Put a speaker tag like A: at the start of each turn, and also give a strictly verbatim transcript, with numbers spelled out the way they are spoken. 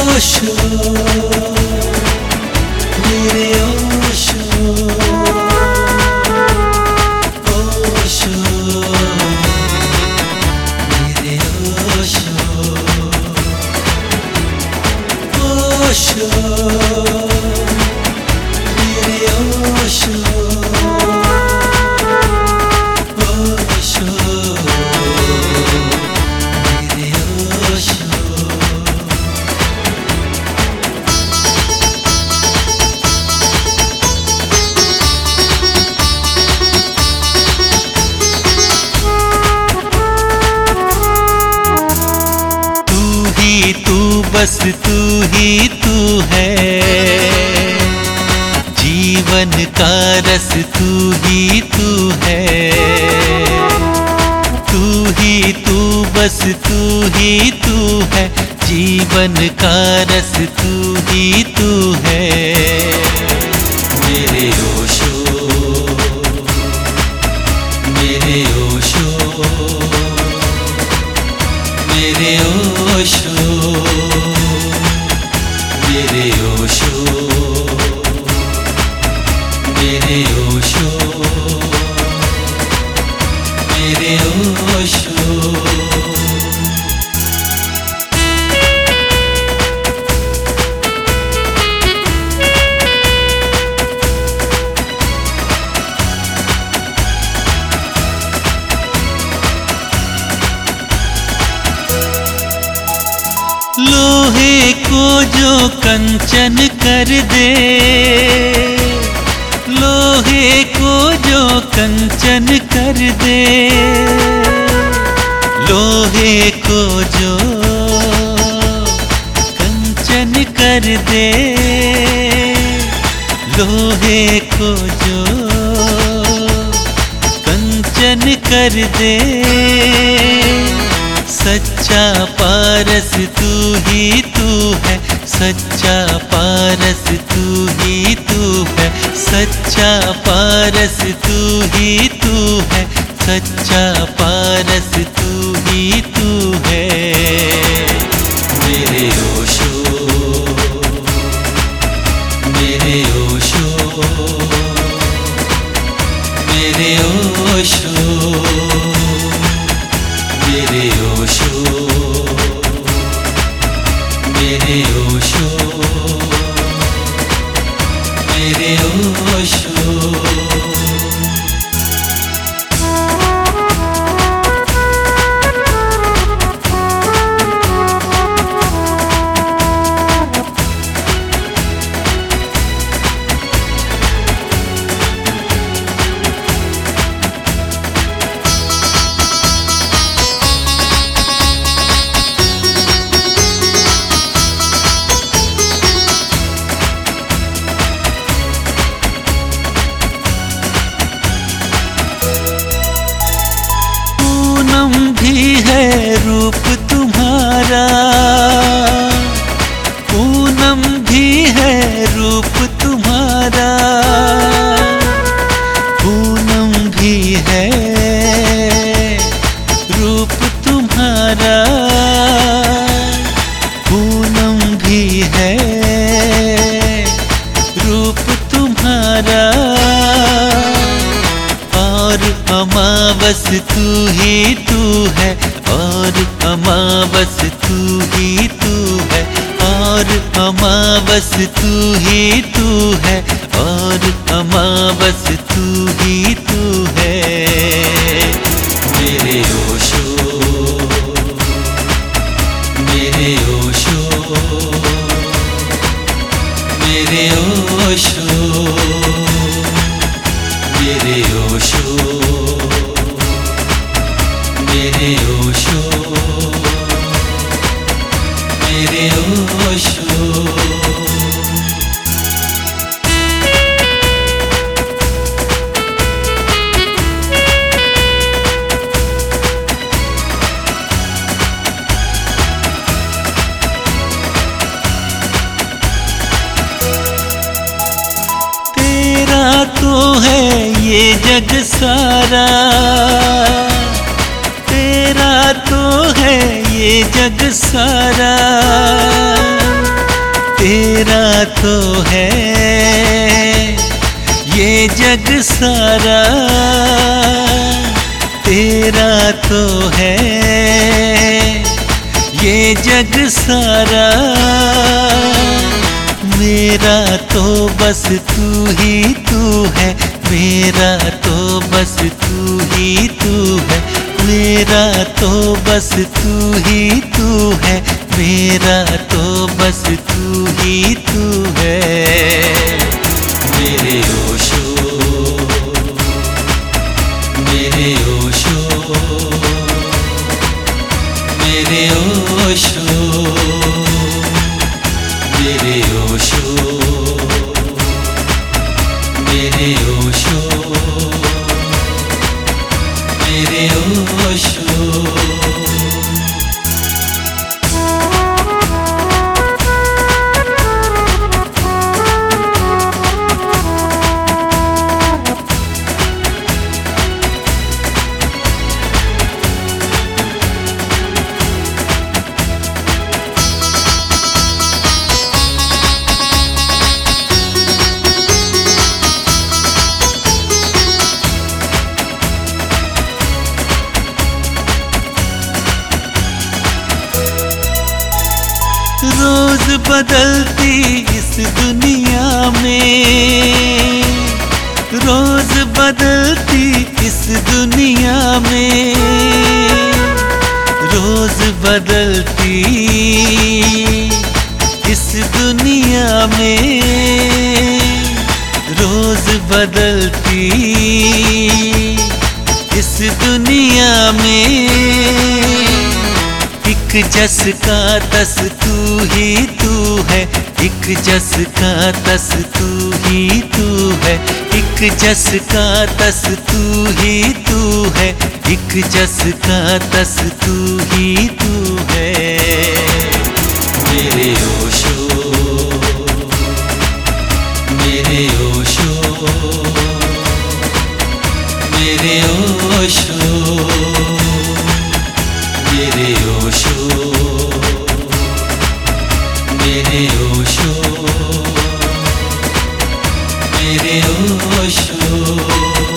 A: ओशो मेरे ओशो ओशो मेरे ओशो ओशो मेरे ओशो ओशो मेरे ओशो। बस तू ही तू है, जीवन का रस तू ही तू है। तू ही तू बस तू ही तू है, जीवन का रस तू ही तू है। मेरे ओशो मेरे ओशो मेरे ओशो मेरे ओशो मेरे ओशो मेरे ओशो। लोहे को जो कंचन कर दे, लोहे को जो कंचन कर दे, लोहे को जो कंचन कर दे, लोहे को जो कंचन कर दे। सच्चा पारस तू ही तू है, सच्चा पारस तू ही तू है, सच्चा पारस तू ही तू है, सच्चा पारस तू ही तू है। मेरे ओशो मेरे ओशो मेरे ओशो मेरे ओशो मेरे ओशो मेरे ओशो। है रूप तुम्हारा, पूनम भी है रूप तुम्हारा, पूनम भी है रूप तुम्हारा, पूनम भी है रूप तुम्हारा। और अमावस तू ही तू है, और अमावस तू ही तू है, और अमावस तू ही तू है, और अमावस तू ही तू है। मेरे ओशो मेरे ओशो मेरे ओशो मेरे ओशो मेरे ओशो मेरे ओशो। तेरा तो है ये जग सारा, तेरा तो है ये जग सारा, तेरा तो है ये जग सारा, तेरा तो है ये जग सारा, मेरा तो बस तू ही तू है, मेरा तो बस तू ही तू है, मेरा तो बस तू ही तू है, मेरा तो बस तू ही तू है। मेरे ओशो, मेरे ओशो, मेरे ओशो, मेरे ओशो, मेरे ओशो, मेरे ओशो। रोज बदलती इस दुनिया में, रोज बदलती इस दुनिया में, रोज बदलती इस दुनिया में, रोज बदलती इस दुनिया में। एक जस का तस तू ही तू है, एक जस का तस तू ही तू है, एक जस का तस तू ही तू है, एक जस का तस तू ही तू है। मेरे ओशो, मेरे ओशो, मेरे ओशो, मेरे ओशो, मेरे ओशो, मेरे ओशो।